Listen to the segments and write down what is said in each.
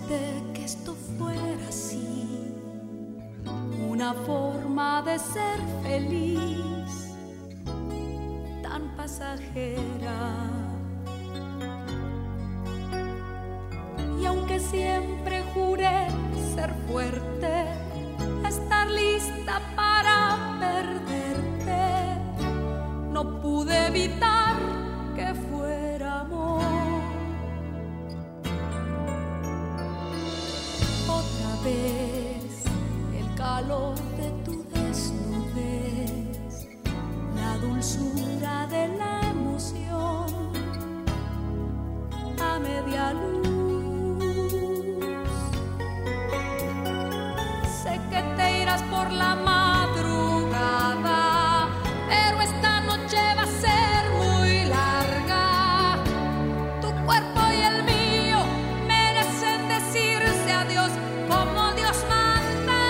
suerte que esto fuera así, una forma de ser feliz tan pasajera. Y aunque siempre juré ser fuerte, estar lista para perderte, no pude evitar que fuera amor. Otra vez el calor de tu desnudez, la dulzura de la emoción a media luz. Sé que te irás por la madrugada, pero esta noche va a ser muy larga. Tu cuerpo y el mío merecen decirse adiós como Dios manda.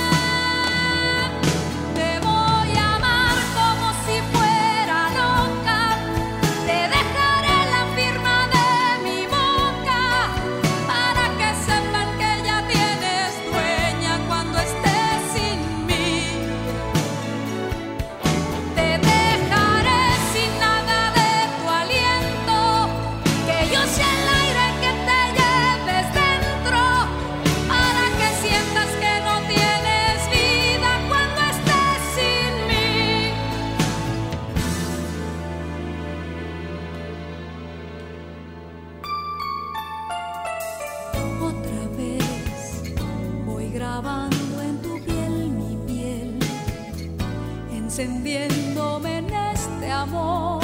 Te voy a amar como si fuera loca, te dejaré la firma de mi boca para que sepan que ya tienes dueña cuando estés sin mí. Te dejaré sin nada de tu aliento, que yo sea el aire que te lleves dentro, para que sientas que no tienes vida cuando estés sin mí. Otra vez voy grabando en tu piel mi piel, encendiéndome en este amor.